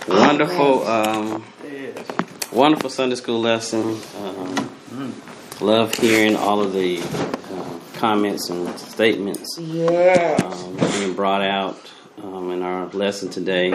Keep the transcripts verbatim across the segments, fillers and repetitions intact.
Wonderful, um, wonderful Sunday school lesson. Um, love hearing all of the uh, comments and statements yes. um, being brought out um, in our lesson today.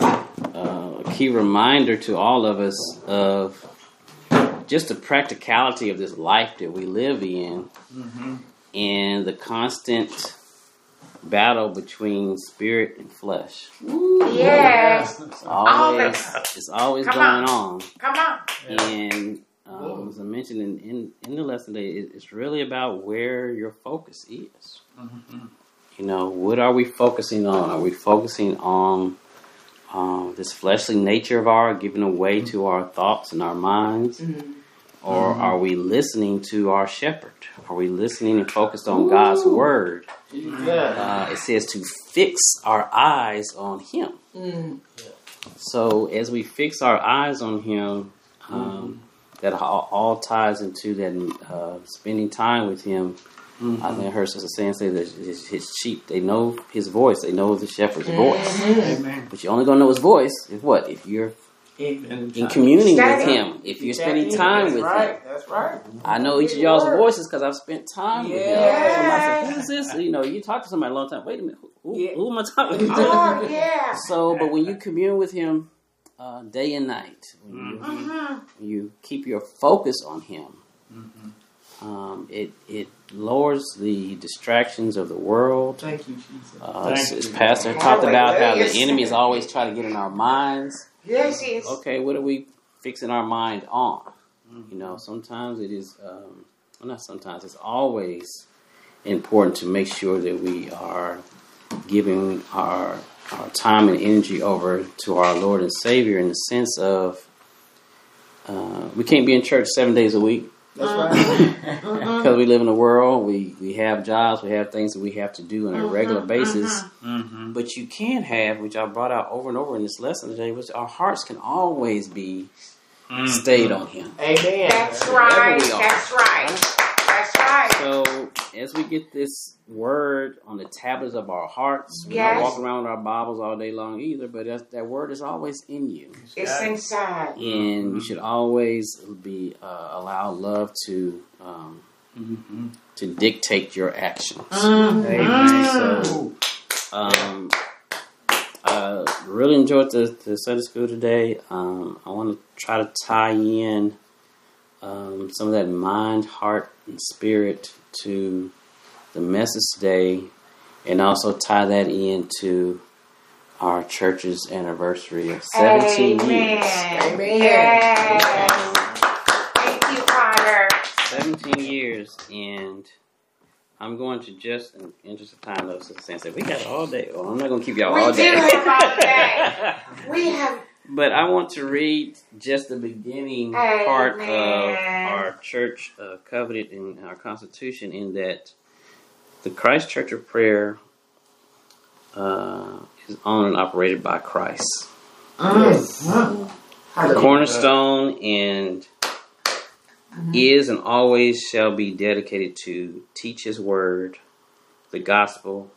Uh, a key reminder to all of us of just the practicality of this life that we live in, mm-hmm. and the constant battle between spirit and flesh. Ooh, yes. It's always, it's always Come going on. on. Come on. And um, as I mentioned in, in, in the lesson today, it, it's really about where your focus is. Mm-hmm. You know, what are we focusing on? Are we focusing on um, this fleshly nature of our giving away to our thoughts and our minds? Mm-hmm. Or mm-hmm. are we listening to our shepherd? Are we listening and focused on Ooh. God's word? Uh, it says to fix our eyes on Him. Mm. So as we fix our eyes on Him, um, mm-hmm. that all, all ties into that uh, spending time with Him. Mm-hmm. I think I heard Sister Sam say that his, his sheep, they know His voice. They know the shepherd's mm-hmm. voice. Amen. But you're only going to know His voice if what? If you're in, in communing with Him. If you're spending time with right. Him. That's right. I know each of y'all's voices because I've spent time yeah. with Him. So I said, who's this? You know, you talk to somebody a long time. Wait a minute. Who, yeah. who am I talking to? Oh, yeah. So, but when you commune with Him uh, day and night, when you, mm-hmm. when you keep your focus on Him, mm-hmm. um, it it lowers the distractions of the world. Thank you, Jesus. Uh, Thank as you. Pastor talked about how the enemy is always trying to get in our minds. Yes, yes. Okay, what are we fixing our mind on? Mm-hmm. You know, sometimes it is, um, well, not sometimes, it's always important to make sure that we are giving our our time and energy over to our Lord and Savior in the sense of uh, we can't be in church seven days a week. That's right. Because we live in a world, we, we have jobs, we have things that we have to do on a mm-hmm, regular basis. Mm-hmm. But you can have, which I brought out over and over in this lesson today, which our hearts can always be mm-hmm. stayed on Him. Amen. That's right. That's right. That's right. So as we get this word on the tablets of our hearts, we yes. don't walk around with our Bibles all day long either, but that, that word is always in you. It's inside. And mm-hmm. you should always be uh, allow love to um, mm-hmm. to dictate your actions. Mm-hmm. Amen. So, um, uh, really enjoyed the, the Sunday school today. Um, I want to try to tie in um, some of that mind, heart, and spirit to the message today, and also tie that into our church's anniversary of seventeen Amen. years. Amen. Yes. Thank you, Father. seventeen years, and I'm going to just, in the interest of time, though, Sister Sam said, we got all day. Well, I'm not going to keep y'all we all day. We do have all day. We have. But I want to read just the beginning Amen. part of our church uh, covenant and our constitution, in that the Christ Church of Prayer uh, is owned and operated by Christ. Mm. The cornerstone and mm-hmm. is and always shall be dedicated to teach His word, the gospel,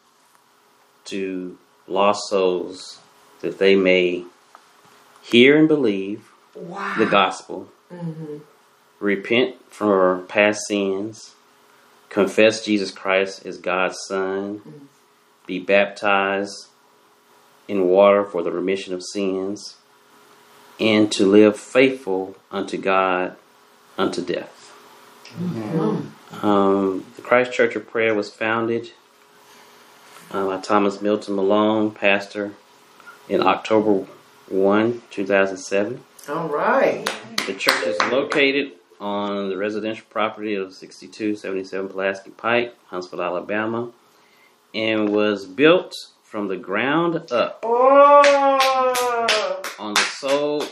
to lost souls, that they may hear and believe wow. the gospel, mm-hmm. repent for past sins, confess Jesus Christ as God's Son, mm-hmm. be baptized in water for the remission of sins, and to live faithful unto God unto death. Mm-hmm. Um, the Christ Church of Prayer was founded uh, by Thomas Milton Malone, pastor, in October first, two thousand seven. All right. The church is located on the residential property of sixty-two seventy-seven Pulaski Pike, Huntsville, Alabama, and was built from the ground up oh. on the sole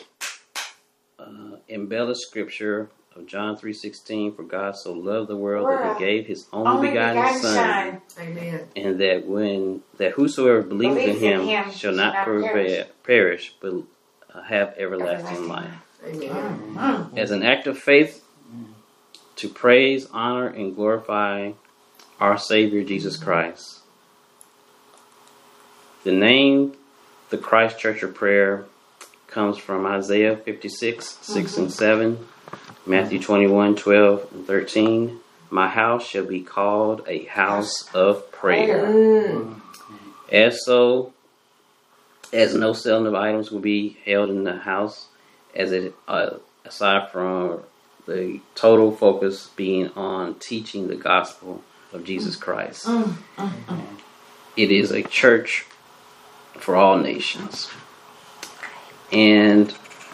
uh, embellished scripture of John three sixteen, for God so loved the world world. that He gave His only, only begotten, begotten Son, son. Amen. and that when that whosoever believes, believes in, him in Him shall not, not perish. perish, but uh, have everlasting, everlasting life. Amen. Mm-hmm. As an act of faith, to praise, honor, and glorify our Savior Jesus Christ. The name, the Christ Church of Prayer, comes from Isaiah fifty-six, six and seven, Matthew twenty-one, twelve and thirteen. My house shall be called a house of prayer. Mm. As so, as no selling of items will be held in the house, as it uh, aside from the total focus being on teaching the gospel of Jesus Christ. Mm, mm, mm. It is a church for all nations. And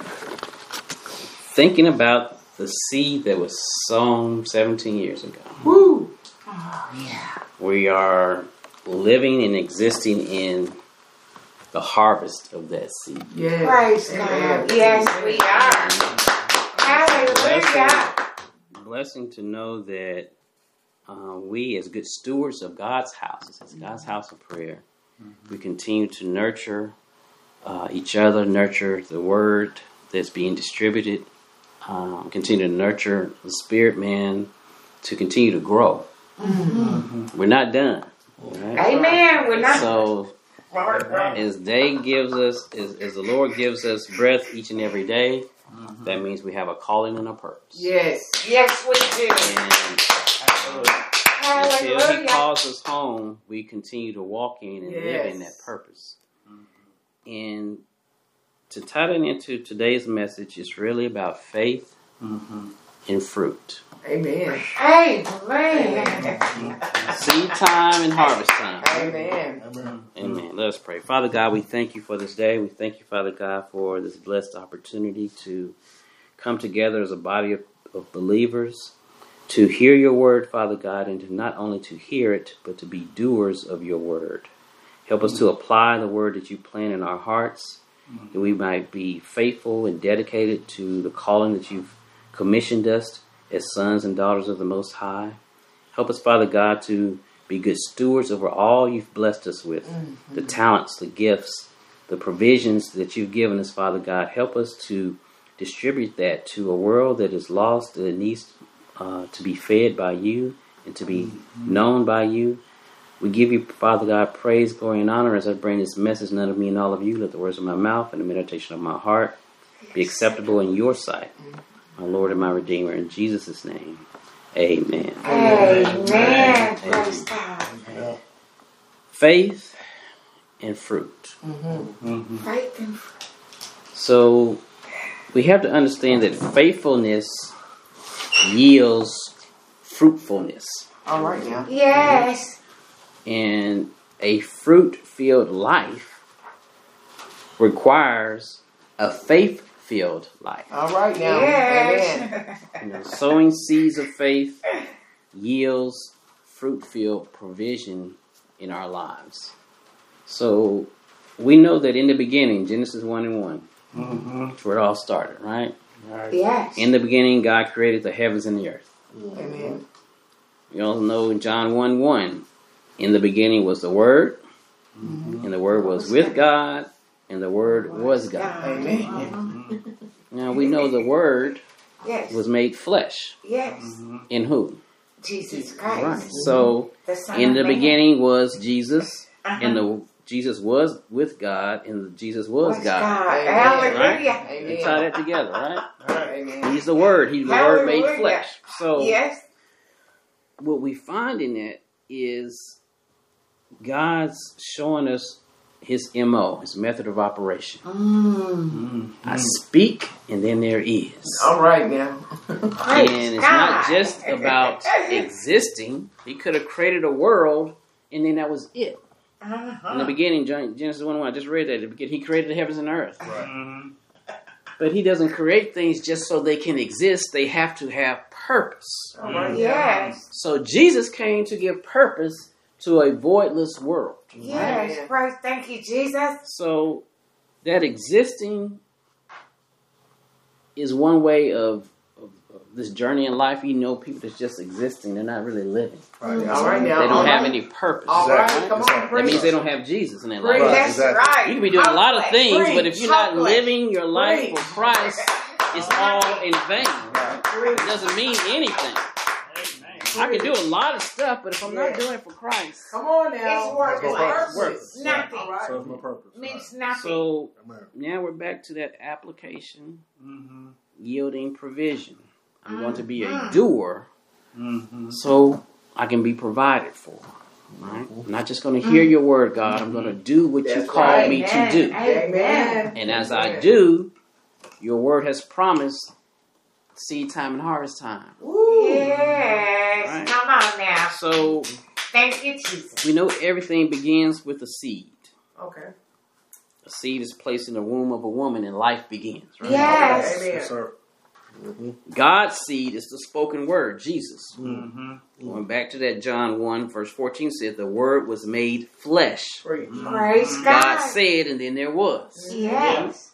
thinking about the seed that was sown seventeen years ago. Woo. Oh, yeah. We are living and existing in the harvest of that seed. Yes. Praise Amen. God. Yes, we are. Hallelujah. Blessing to know that uh, we, as good stewards of God's house, as God's house of prayer, mm-hmm. we continue to nurture uh, each other, nurture the word that's being distributed, um, continue to nurture the spirit man to continue to grow. Mm-hmm. We're not done. Right? Amen. We're not. So, as day gives us, as, as the Lord gives us breath each and every day, mm-hmm. that means we have a calling and a purpose. Yes. Yes, we do. And Hallelujah. until He calls us home, we continue to walk in and Yes. live in that purpose. Mm-hmm. And to tie that into today's message, it's really about faith mm-hmm. and fruit. Amen. Amen. Seed time and harvest time. Amen. Amen. Amen. Let us pray. Father God, we thank you for this day. We thank you, Father God, for this blessed opportunity to come together as a body of, of believers, to hear your word, Father God, and to not only to hear it, but to be doers of your word. Help us to apply the word that you plant in our hearts, that we might be faithful and dedicated to the calling that you've commissioned us as sons and daughters of the Most High. Help us, Father God, to be good stewards over all you've blessed us with, mm-hmm. the talents, the gifts, the provisions that you've given us, Father God. Help us to distribute that to a world that is lost, that needs uh, to be fed by you and to be mm-hmm. known by you. We give you, Father God, praise, glory, and honor as I bring this message, none of me and all of you. Let the words of my mouth and the meditation of my heart be acceptable in your sight, my Lord and my Redeemer. In Jesus' name, amen. Amen. Amen. Praise God. Yeah. Faith and fruit. Mm-hmm. Mm-hmm. Faith and fruit. So we have to understand that faithfulness yields fruitfulness. All right now. Yes. And a fruit-filled life requires a faith-filled life. All right now. Yes. Amen. You know, sowing seeds of faith yields fruit-filled provision in our lives. So we know that in the beginning, Genesis one and one, Mm-hmm. that's where it all started, right? Right. Yes. In the beginning, God created the heavens and the earth. Amen. You all know in John one one, in the beginning was the Word, Mm-hmm. and the Word was with God, and the Word was God. Amen. Now we know the Word Yes. was made flesh. Yes. Mm-hmm. In who? Jesus Right. Christ. So The Son in of the Man. beginning was Jesus, Uh-huh. and the Jesus was with God, and Jesus was Was God. God. Amen. Hallelujah. You tie Amen. that together, right? Amen. He's the Word. He's the Word made Hallelujah. flesh. So Yes. what we find in that is God's showing us his M O, his method of operation. Mm. I speak, and then there is. All right now. Praise And it's God. not just about existing. He could have created a world, and then that was it. Uh-huh. In the beginning, Gen- Genesis one one, I just read that. At the beginning, he created the heavens and the earth. Mm-hmm. But he doesn't create things just so they can exist. They have to have purpose. All right now. Yes. So Jesus came to give purpose to a voidless world. Yes. Amen. Praise. Thank you, Jesus. So that existing is one way of, of, of this journey in life. You know, people that's just existing, they're not really living. Right. All right now. They don't All have right. any purpose. All right. Exactly. Come on. Exactly. That Preach. means they don't have Jesus in their Preach. life. That's exactly. right. You can be doing a lot of Public. things, but if you're not Public. living your life for Preach. Christ, it's all in vain. Right. It doesn't mean anything. I can do a lot of stuff, but if I'm not Yeah. doing it for Christ, Come on now. It's worthless. It's Worthless. Nothing. All right. Serves my purpose. Means nothing. so Amen. now we're back to that application, Mm-hmm. yielding provision. I'm going to be a Mhm. doer, Mm-hmm. so I can be provided for. Right? I'm not just going to hear your word, God. I'm going to do what you That's called right. me to Amen. do. Amen. And as I Amen. do, your word has promised seed time and harvest time. Woo. Yes. Right. Come on now. So Thank you, Jesus. we know everything begins with a seed. Okay. A seed is placed in the womb of a woman and life begins. Right? Yes. Amen. Yes, sir. Mm-hmm. God's seed is the spoken word, Jesus. Mm-hmm. Going back to that John one, verse fourteen said, the word was made flesh. Preach. Praise God God. said, and then there was. Yes.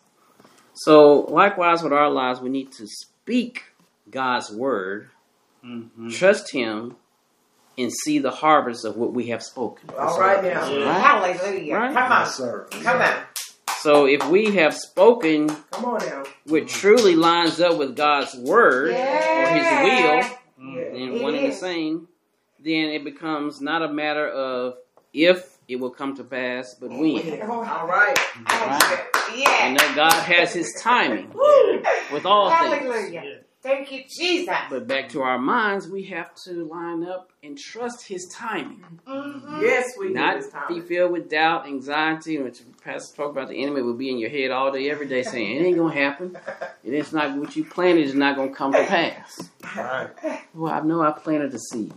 So likewise with our lives, we need to speak God's word, Mm-hmm. trust Him, and see the harvest of what we have spoken. All right now. Yeah. Hallelujah. Right? Come on. Yes, sir. Come on. So if we have spoken Come on now. what truly lines up with God's word Yeah. or His will, Mm-hmm. Yeah. and It one and the is. same, then it becomes not a matter of if it will come to pass, but when. All right. Right? Yeah. And that God has His timing Woo. with all things. Hallelujah. Thank you, Jesus. But back to our minds, we have to line up and trust His timing. Mhm. Yes, we Not do this time. be filled with doubt, anxiety, which Pastor spoke about. The enemy will be in your head all day, every day, saying it ain't gonna happen. It is not what you planted is not gonna come to pass. Right. Well, I know I planted the seed.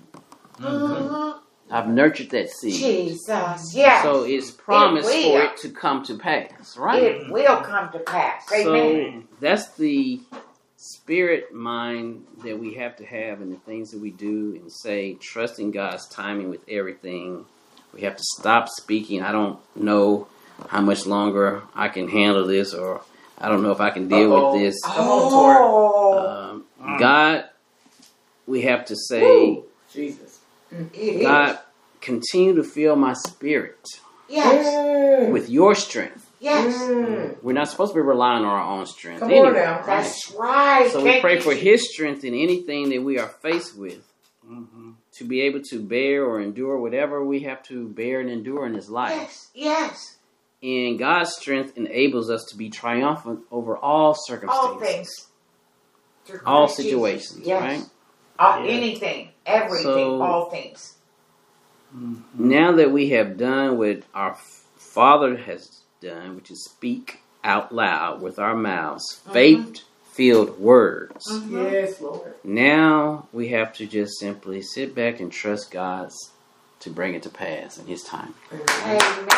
Mhm. I've nurtured that seed. Jesus. Yes. So it's promised It will. for it to come to pass, right? It will come to pass. Amen. So that's the spirit mind that we have to have in the things that we do and say, trusting God's timing with everything. We have to stop speaking, I don't know how much longer I can handle this, or I don't know if I can deal Uh-oh. with this. Come on, Tori. Oh. Um, Mm. God, we have to say, Woo. Jesus. It is. God, continue to fill my spirit Yes. Mm. with your strength. Yes. Mm. We're not supposed to be relying on our own strength. Come anyway, on now. right? That's right. So we Thank pray you, for Jesus. His strength in anything that we are faced with, Mm-hmm. to be able to bear or endure whatever we have to bear and endure in this life. Yes. Yes. And God's strength enables us to be triumphant over all circumstances, All things. Through all Christ Jesus. situations, Yes. right? All, Yeah. Anything. Everything. So- all things. Mm-hmm. Now that we have done what our f- Father has done, which is speak out loud with our mouths, Mhm. faith-filled words, Mhm. Yes, Lord. now we have to just simply sit back and trust God's to bring it to pass in His time. Amen.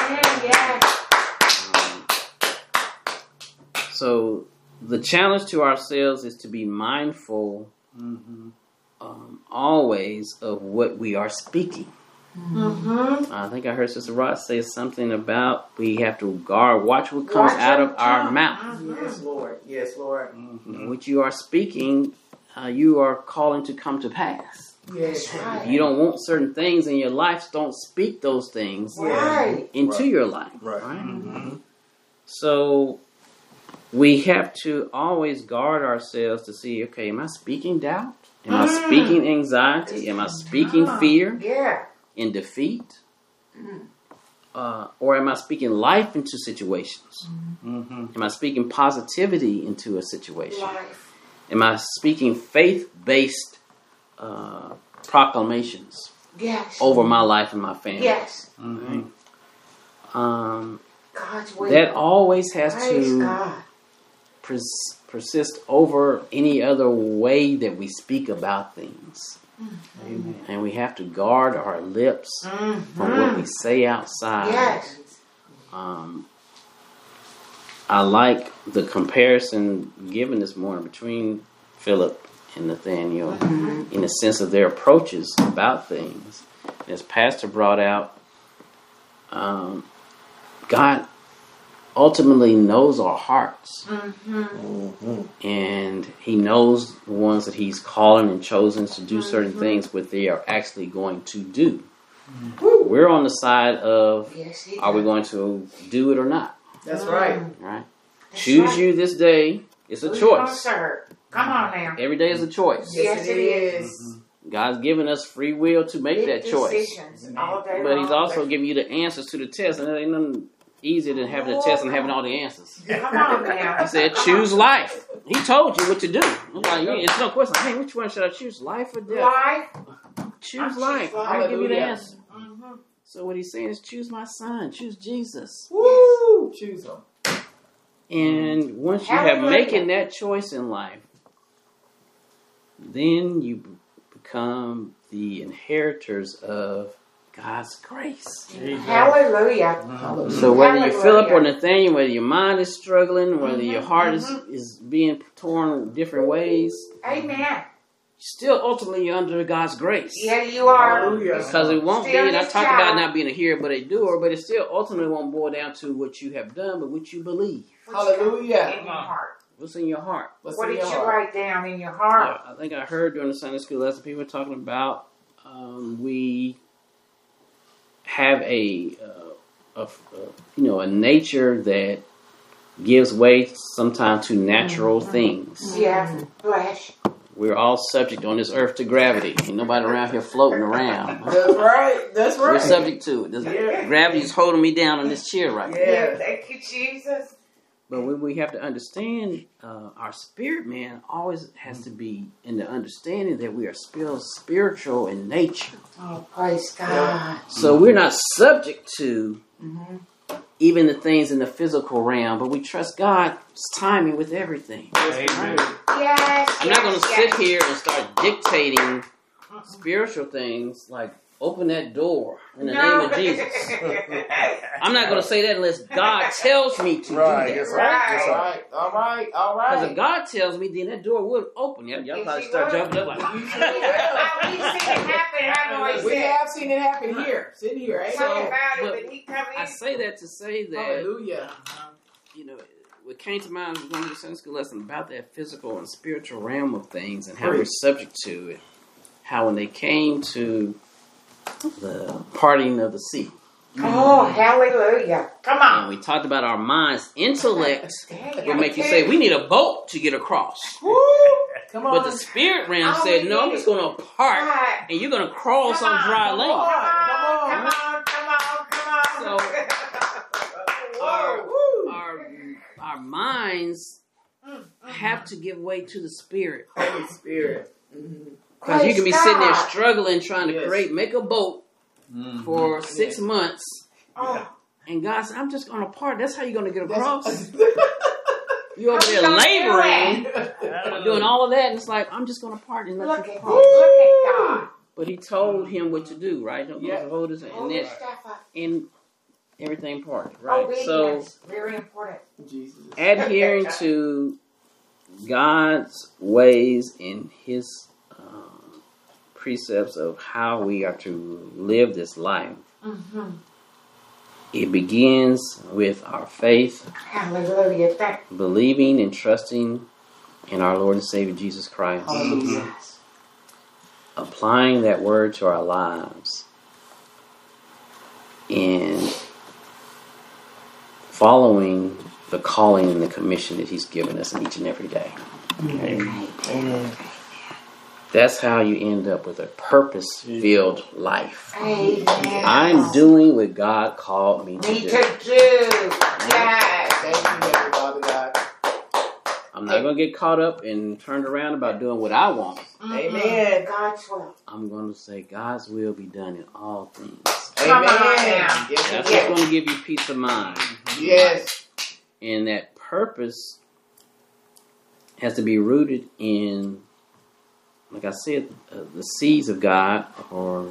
Yes. Um, so the challenge to ourselves is to be mindful Mm-hmm. um, always of what we are speaking. Mm-hmm. I think I heard Sister Ross say something about we have to guard, watch what comes Watch out your of our tongue. mouth. Mhm. Yes, Lord. Yes, Lord. Mm-hmm. You know, what you are speaking, uh, you are calling to come to pass. Yes. That's right. If you don't want certain things in your life, don't speak those things Right. into Right. your life. Right. right? Mm-hmm. So we have to always guard ourselves to see, okay, am I speaking doubt? Am I Mm. speaking anxiety? Am I speaking Ah, fear Yeah. and defeat? Mm. Uh, or am I speaking life into situations? Mm-hmm. Am I speaking positivity into a situation? Life. Am I speaking faith-based uh, proclamations Yes. over my life and my family? Yes. Mm-hmm. Um, God's will. that always has Praise to God. pers- persist over any other way that we speak about things. Amen. And we have to guard our lips Mm-hmm. from what we say outside. Yes. Um, I like the comparison given this morning between Philip and Nathaniel Mm-hmm. in the sense of their approaches about things. As Pastor brought out, um, God ultimately knows our hearts. Mm-hmm. Mm-hmm. And He knows the ones that He's calling and chosen to do certain Mhm. things, what they are actually going to do. Woo. We're on the side of, Yes, he are we does. going to do it or not? That's right. Right? That's Choose right. you this day. It's a Who you gonna choice. serve? Come on now. Every day is a choice. Yes, it is. is. God's given us free will to make Big that choice. decisions all day But He's long. also giving you the answers to the test. And there ain't nothing easier than having the test and having all the answers. Come on now. He said, choose life. He told you what to do. I'm like, it's no question. Hey, which one should I choose? Life or death? Life. Choose I life. choose I'm going to give you the Hallelujah. answer. Mm-hmm. So what he's saying is choose my son. Choose Jesus. Woo! Choose them. And once you have Hallelujah. making that choice in life, then you b- become the inheritors of God's grace. Hallelujah. So whether you fill up on Hallelujah. Nathaniel, whether your mind is struggling, whether your Mhm, heart is, mhm. is being torn different ways, Amen. still ultimately you're under God's grace. Yeah, you are. Hallelujah. Because it won't Still be, and I his talked about child. not being a hearer but a doer, but it still ultimately won't boil down to what you have done, but what you believe. Hallelujah. In your heart. What's in your heart? What's What in did your you heart? write down in your heart? Yeah, I think I heard during the Sunday school lesson people were talking about um, we have a, uh, a, a you know a nature that gives way sometimes to natural Mhm. things. Yeah, flesh. We're all subject on this earth to gravity. Ain't nobody around here floating around. That's right. That's right. We're subject to it. This, Yeah. Gravity's holding me down on this chair right now. Yeah. Yeah, thank you, Jesus. But we, we have to understand uh, our spirit man always has to be in the understanding that we are still spiritual in nature. Oh, praise God. So we're not subject to Mm-hmm. even the things in the physical realm, but we trust God's timing with everything. Amen. Yes. I'm not going to yes, sit yes. here and start dictating spiritual things like open that door in the No. name of Jesus. I'm not going to say that unless God tells me to Right, do that. yes, All Right. right. All right. All right. All Because right. if God tells me, then that door will open. Y'all, y'all Yes, probably he start will. jumping up like, You sure We've will. seen it happen. I know he We said. have seen it happen here. Sitting here. Ain't Talk it? about but it, but he come in. I say that to say that, Hallelujah. you know, what came to mind was one of the Sunday school lesson about that physical and spiritual realm of things and how we're subject to it. How when they came to the parting of the sea, Oh, hallelujah. Come and on. we talked about our minds, intellect Dang, will I make you tell say, we need a boat to get across. Woo! Come on. But the spirit realm Oh, said, we no, I'm need just it. going to part, Right. and you're going to cross Come on on, dry come land. on. Come on, come on, come on, come on. Our, Woo! our, our minds have to give way to the spirit. Holy Spirit. Mm-hmm. Because you can be Praise sitting there God. struggling, trying to Yes. create, make a boat Mhm. for six Yeah. months. Oh, And God said, I'm just going to part. That's how you're going to get That's- across. You're over How there you gonna do laboring, doing all of that. And it's like, I'm just going to part and let look you at, cross. look at God. But he told him what to do, right? Don't Yeah. hold his hand. Hold And, your then, stuff up. and everything parted, right? So Obedience, very important. Jesus. adhering to God's ways and his um, precepts of how we are to live this life, Mm-hmm. it begins with our faith, Hallelujah. Thank believing and trusting in our Lord and Savior Jesus Christ, Hallelujah. applying that word to our lives, and following the calling and the commission that he's given us in each and every day. Okay? Amen. That's how you end up with a purpose-filled life. Amen. I'm doing what God called me to Me do. to do. Yes. Thank you, Heavenly Father God. I'm not going to get caught up and turned around about doing what I want. Amen. God's will. I'm going to say God's will be done in all things. Come Amen. on now. Yes, That's Yes. what's going to give you peace of mind. yes. And that purpose has to be rooted in, like I said, uh, the seeds of God, or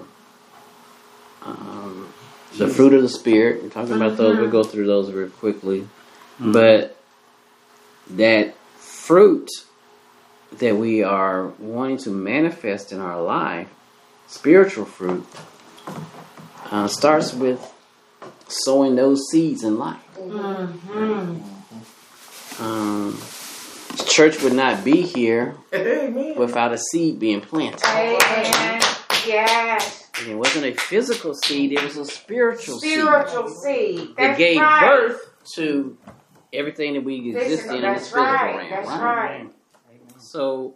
um, the fruit of the Spirit. We're talking about those. We'll go through those real quickly. Mhm. But that fruit that we are wanting to manifest in our life, spiritual fruit, uh, starts with sowing those seeds in life. Mm-hmm. Um, church would not be here Amen. without a seed being planted. Amen. Yes. And it wasn't a physical seed, it was a spiritual, Spiritual seed seed. that That's gave right. birth to everything that we exist Listen, in in that's this physical right. realm. That's right? right. So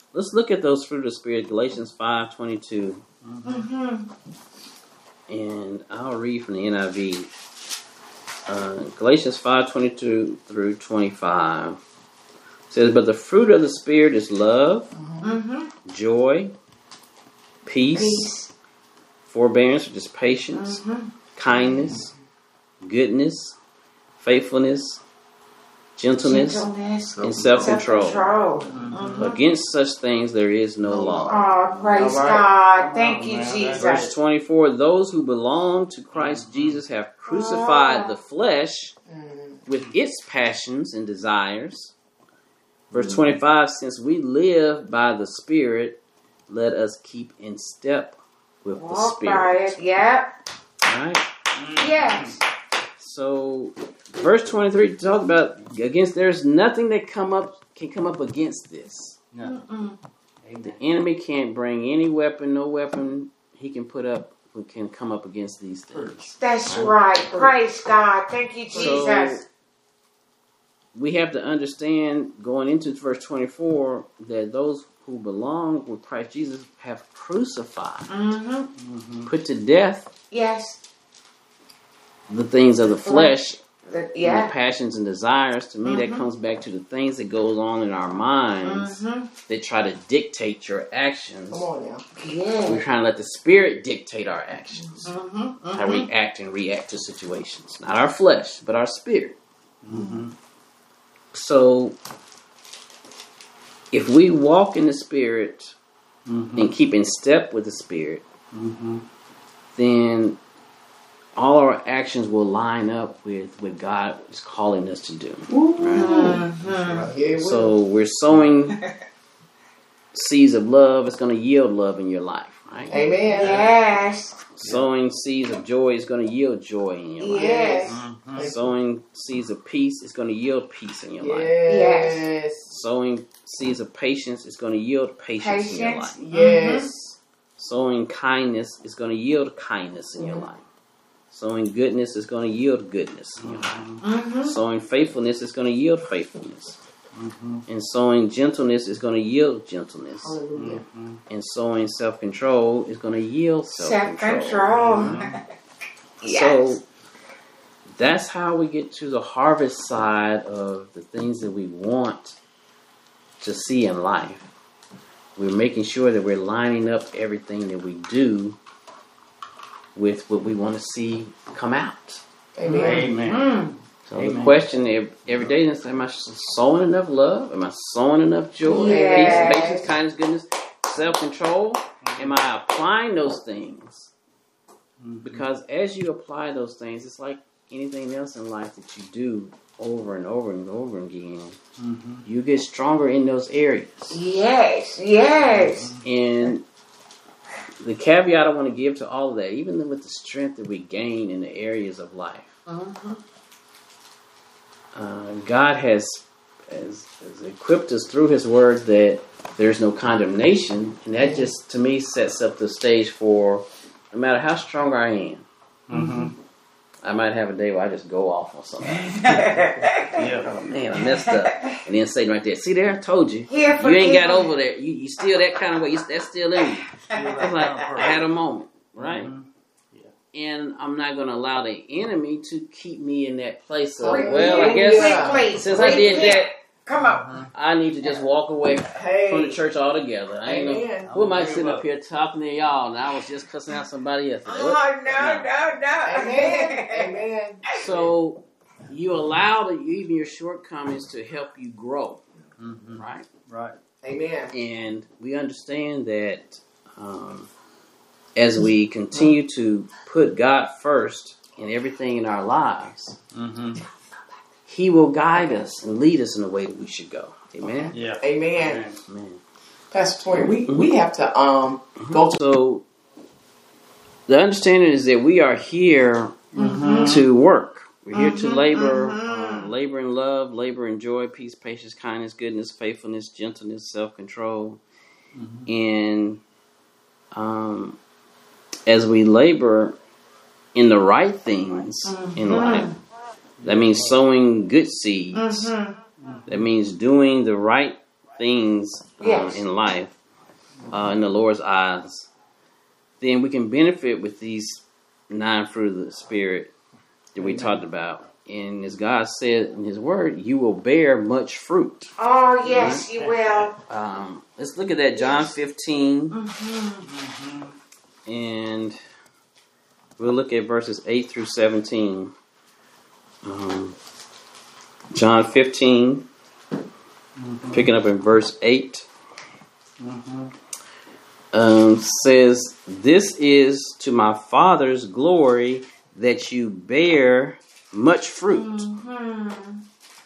let's look at those fruit of the Spirit. Galatians five twenty-two. Mm-hmm. And I'll read from the N I V. Uh, Galatians five twenty-two through twenty-five says, "But the fruit of the Spirit is love, Mm-hmm. joy, peace, Peace. forbearance, which is patience, Mm-hmm. kindness, goodness, faithfulness, gentleness, Gentleness. and self-control. Self-control. Mm-hmm. Against such things there is no law." Oh, praise All right. God. Thank you, Amen. Jesus. Verse twenty-four, "Those who belong to Christ Jesus have crucified Oh. the flesh Mm. with its passions and desires." Verse twenty-five, "Since we live by the Spirit, let us keep in step with the Walk by Spirit." it. Yep. Right? Yes. So, verse twenty-three talks about against. There's nothing that come up can come up against this. No. Mm-mm. The enemy can't bring any weapon, no weapon he can put up who can come up against these things. That's right. Praise God. Thank you, So, Jesus. we have to understand going into verse twenty-four that those who belong with Christ Jesus have crucified, Mm-hmm. Mm-hmm. put to death Yes. the things of the flesh, The, and the yeah. passions and desires. To me, that Mhm. comes back to the things that goes on in our minds Mm-hmm. that try to dictate your actions. Come on now. Yeah. We're trying to let the Spirit dictate our actions, Mm-hmm. how we act and react to situations. Not our flesh, but our spirit. Mm-hmm. So, if we walk in the Spirit Mm-hmm. and keep in step with the Spirit, Mm-hmm. then all our actions will line up with what God is calling us to do. Right? Mm-hmm. Right here it will. So we're sowing seeds of love. It's going to yield love in your life, right? Amen. Yes. Sowing seeds of joy is going to yield joy in your life. Yes. Mm-hmm. Sowing seeds of peace is going to yield peace in your life. Yes. Sowing seeds of patience is going to yield patience in your life. Patience. Yes. Sowing kindness is going to yield kindness in your life. Sowing goodness is going to yield goodness in your life. Mm-hmm. Sowing faithfulness is going to yield faithfulness. Mm-hmm. And sowing gentleness is going to yield gentleness. Hallelujah. Mm-hmm. And sowing self-control is going to yield self-control. Self-control. Yes. So that's how we get to the harvest side of the things that we want to see in life. We're making sure that we're lining up everything that we do with what we want to see come out. Amen. Amen. Mm. So Amen. the question every, every day is, am I sowing enough love? Am I sowing enough joy, Yes. peace, patience, kindness, goodness, self-control? Am I applying those things? Mm-hmm. Because as you apply those things, it's like anything else in life that you do over and over and over again. Mm-hmm. You get stronger in those areas. Yes. Yes. And the caveat I want to give to all of that, even with the strength that we gain in the areas of life, Mm-hmm. uh, God has, has, has equipped us through His Word that there's no condemnation. And that just, to me, sets up the stage for no matter how strong I am, Mm-hmm. I might have a day where I just go off on something. Yeah. Oh man, I messed up. And then Satan right there, see there, I told you. Here, You ain't got forgive over there. You, you still that kind of way. You, that's still in you. It's like, I had a moment, right? Mhm. And I'm not going to allow the enemy to keep me in that place of, Quickly, well, I guess quickly, since I did quickly. that, Come on. I need to just walk away Hey. from the church altogether. I ain't Amen. gonna, who am I sitting up here talking to y'all and I was just cussing out somebody else? Oh, no, no, no. Amen. Amen. So you allow the, even your shortcomings to help you grow, Mm-hmm. right? Right. Amen. And we understand that um, as we continue to put God first in everything in our lives, Mm-hmm. He will guide us and lead us in the way that we should go. Amen? Yeah. Amen. Amen. Pastor Tori, we, we have to um go to So the understanding is that we are here Mm-hmm. to work. We're here to Mhm, labor, mhm. uh, labor in love, labor in joy, peace, patience, kindness, goodness, faithfulness, gentleness, self-control. Mm-hmm. And um, as we labor in the right things in life, that means sowing good seeds. Mhm. That means doing the right things uh, Yes. in life, uh, in the Lord's eyes, then we can benefit with these nine fruit of the Spirit that we Amen. talked about. And as God said in His Word, you will bear much fruit. Oh, yes, you will. Um, let's look at that, John fifteen, Mm-hmm. and we'll look at verses eight through seventeen. Um, John fifteen, Mm-hmm. picking up in verse eight. Mm-hmm. Um, says, "This is to my Father's glory that you bear much fruit, Mm-hmm.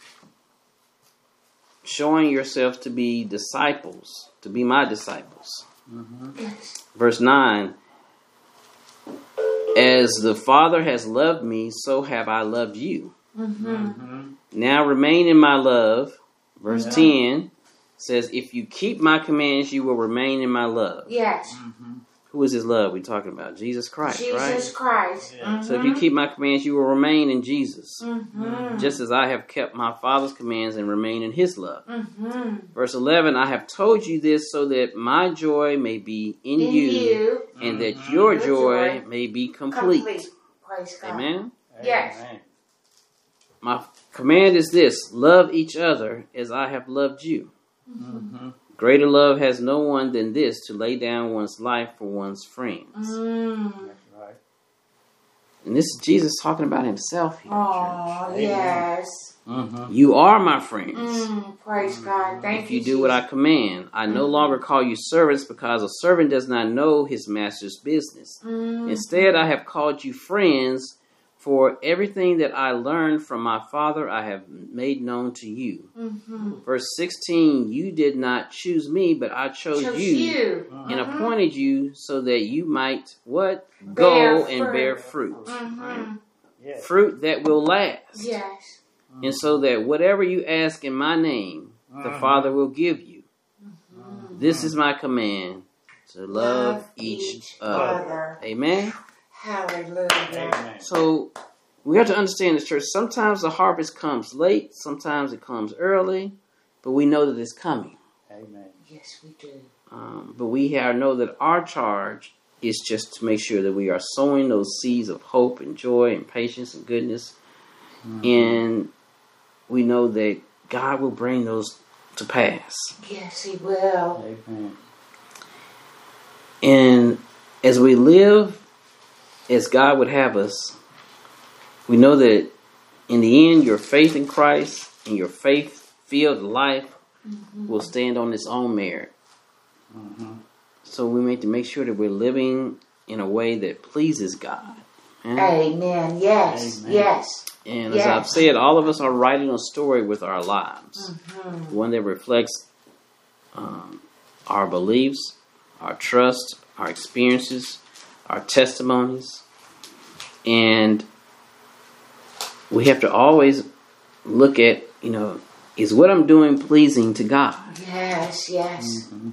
showing yourself to be disciples, to be my disciples." Mm-hmm. Yes. Verse nine, "As the Father has loved me, so have I loved you. Mm-hmm. Mm-hmm. Now remain in my love." Verse Yeah. ten says, "If you keep my commands, you will remain in my love." Yes. Mm-hmm. Who is His love we talking about? Jesus Christ, Jesus right? Christ. Yeah. Mm-hmm. So if you keep my commands, you will remain in Jesus. Mm-hmm. Just as I have kept my Father's commands and remain in His love. Mm-hmm. Verse eleven, "I have told you this so that my joy may be in, In you, you, and that Mhm. your Your joy, joy may be complete." complete. Praise God. Amen. Yes. Amen. My command is this: love each other as I have loved you. Mm-hmm. Greater love has no one than this, to lay down one's life for one's friends. Mm. That's right. And this is Jesus talking about Himself here. Oh, Amen. yes. Mm-hmm. You are my friends. Mm. Praise God. Thank If you, you do what I command. I no Mhm. longer call you servants, because a servant does not know his master's business. Mm. Instead, I have called you friends, for everything that I learned from my Father I have made known to you. Mm-hmm. Verse sixteen, "You did not choose me, but I chose, Chose you, you. and Mhm. appointed you so that you might," what? Bear "Go and fruit. bear fruit. Mm-hmm. Yes. Fruit that will last. Yes. And so that whatever you ask in my name, the Mhm. Father will give you. Mm-hmm. This is my command, to love, each, other." other. Amen? Hallelujah. Amen. So we have to understand this, church. Sometimes the harvest comes late, sometimes it comes early, but we know that it's coming. Amen. Yes, we do. Um, but we have, know that our charge is just to make sure that we are sowing those seeds of hope and joy and patience and goodness. Mhm. And we know that God will bring those to pass. Yes, He will. Amen. And as we live as God would have us, we know that in the end, your faith in Christ and your faith-filled life Mm-hmm. will stand on its own merit. Mm-hmm. So we need to make sure that we're living in a way that pleases God. And, Amen. Yes. Amen. Yes. and as Yes. I've said, all of us are writing a story with our lives. Mm-hmm. One that reflects um, our beliefs, our trust, our experiences, our testimonies. And we have to always look at, you know, is what I'm doing pleasing to God? Yes. Yes. Mm-hmm.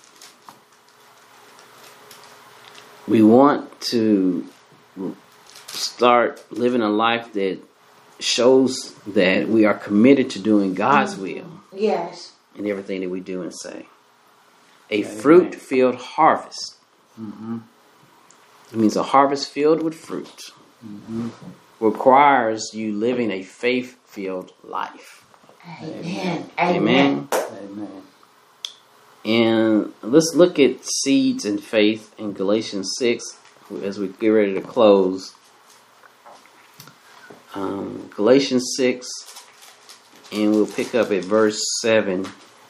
We want to start living a life that shows that we are committed to doing God's will Yes. in everything that we do and say. A Amen. fruit-filled harvest. Mm-hmm. It means a harvest filled with fruit. Mm-hmm. Requires you living a faith-filled life. Amen. Amen. Amen. And let's look at seeds and faith in Galatians six as we get ready to close. Um, Galatians six, and we'll pick up at verse seven.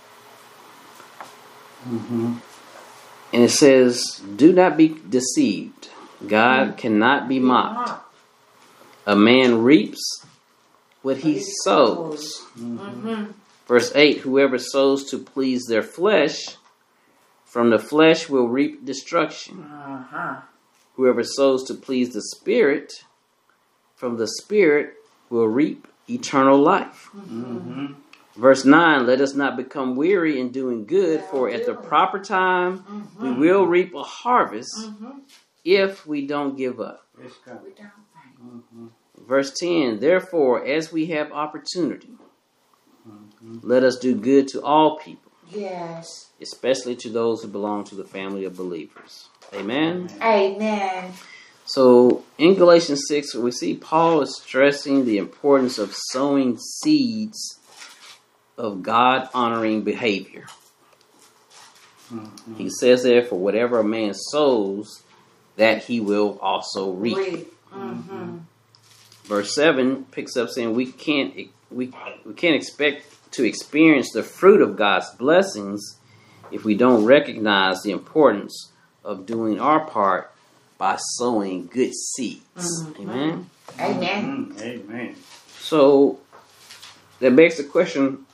Mm-hmm. And it says, "Do not be deceived. God cannot be mocked. A man reaps what he sows." Mm-hmm. Verse eight, "Whoever sows to please their flesh, from the flesh will reap destruction. Uh-huh. Whoever sows to please the Spirit, from the Spirit will reap eternal life." Mm-hmm. Verse nine, "Let us not become weary in doing good, for at the proper time Mm-hmm. we will reap a harvest Mm-hmm. if we don't give up." It's coming. We don't. Mm-hmm. Verse ten, "Therefore, as we have opportunity, Mm-hmm. let us do good to all people, Yes. especially to those who belong to the family of believers. Amen? Amen. So in Galatians six, we see Paul is stressing the importance of sowing seeds of God-honoring behavior. Mm-hmm. He says there, for whatever a man sows, that he will also reap. Reap. Mm-hmm. Verse seven picks up saying we can't we we can't expect to experience the fruit of God's blessings if we don't recognize the importance of doing our part by sowing good seeds. Mm-hmm. Amen. Amen. Mm-hmm. Amen. So that begs the question: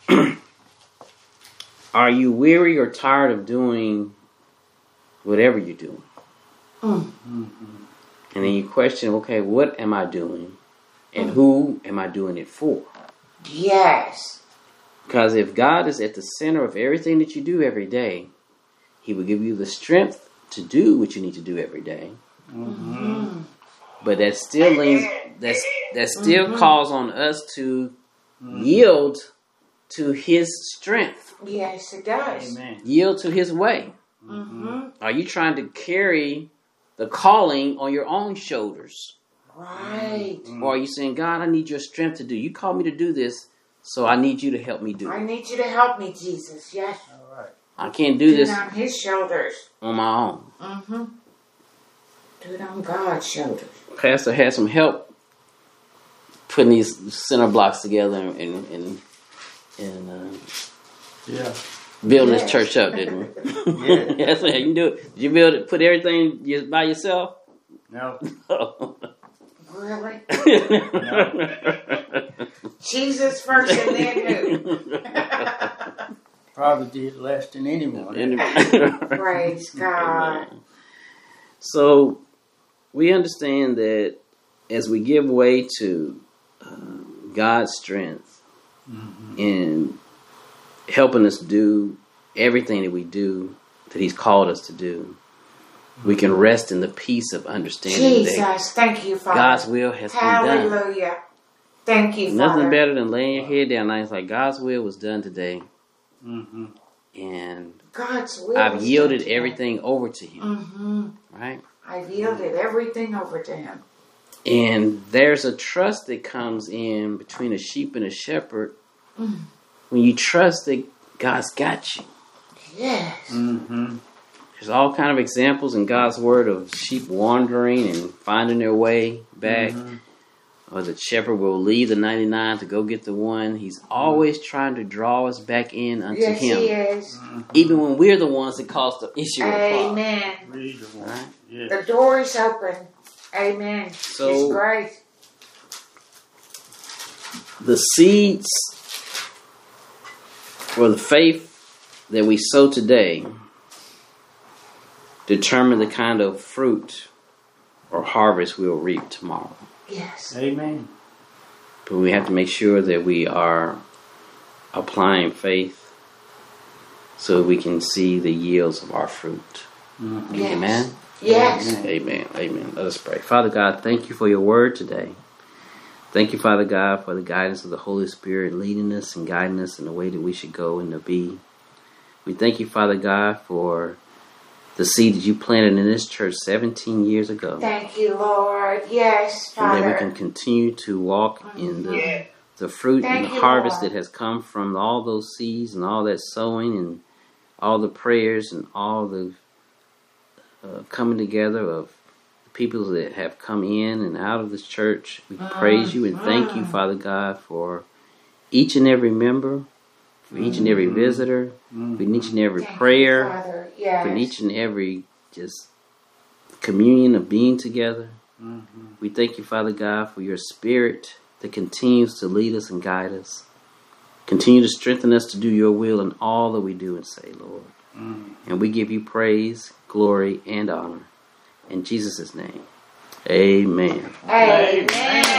are you weary or tired of doing whatever you do? Mm. Mm-hmm. And then you question, okay, what am I doing? And who am I doing it for? Yes. Because if God is at the center of everything that you do every day, He will give you the strength to do what you need to do every day. Mm-hmm. But that still leans, that's, that still Mm-hmm. calls on us to Mm-hmm. yield to His strength, Yes, it does. Amen. yield to His way. Mm-hmm. Are you trying to carry the calling on your own shoulders? Right. Mm-hmm. Or are you saying, God, I need your strength to do. You called me to do this, so I need you to help me do I it. need you to help me, Jesus. Yes. All right. I can't do Do this it on His shoulders. on my own. Mm-hmm. Do it on God's shoulders. Pastor had some help putting these center blocks together and and, and uh, Yeah. building Yes. this church up, didn't we? Yeah. Yes, you can do it. Did you build it? Put everything y- by yourself? No. Really? no. Jesus first and then who? Probably did less than anyone. Praise God. So we understand that as we give way to uh, God's strength Mm-hmm. in helping us do everything that we do that He's called us to do, we can rest in the peace of understanding that Jesus, thank you, Father. God's will has been done. Hallelujah. Thank you, Nothing Father. better than laying your head down and it's like God's will was done today, Mm-hmm. and God's will. I've is yielded done today. everything over to Him. Mm-hmm. Right? I've yielded everything over to Him. And there's a trust that comes in between a sheep and a shepherd Mm. when you trust that God's got you. Yes. Mm-hmm. There's all kind of examples in God's word of sheep wandering and finding their way back. Mm-hmm. Or the shepherd will leave the ninety-nine to go get the one. He's always trying to draw us back in unto Yes, Him. He is. Mm-hmm. Even when we're the ones that cause the issue of problem. Amen. Read the one. Right? Yes. The door is open. Amen. So- It's great. The seeds or the faith that we sow today determine the kind of fruit or harvest we'll reap tomorrow. Yes. Amen. But we have to make sure that we are applying faith so we can see the yields of our fruit. Mm-hmm. Yes. Amen? Yes. Amen. Amen. Let us pray. Father God, thank you for your word today. Thank you, Father God, for the guidance of the Holy Spirit leading us and guiding us in the way that we should go and to be. We thank you, Father God, for the seed that you planted in this church seventeen years ago. Thank you, Lord. Yes, And that we Father. can continue to walk in the, Mhm. the fruit Thank and the you, harvest Lord. that has come from all those seeds and all that sowing and all the prayers and all the uh, coming together of people that have come in and out of this church. We praise you and thank you, Father God, for each and every member, for each and every visitor, for each and every Thank you, prayer, Father. Yes. for each and every just communion of being together. Mm-hmm. We thank you, Father God, for your spirit that continues to lead us and guide us. Continue to strengthen us to do your will in all that we do and say, Lord. Mm-hmm. And we give you praise, glory, and honor. In Jesus' name, amen. Amen.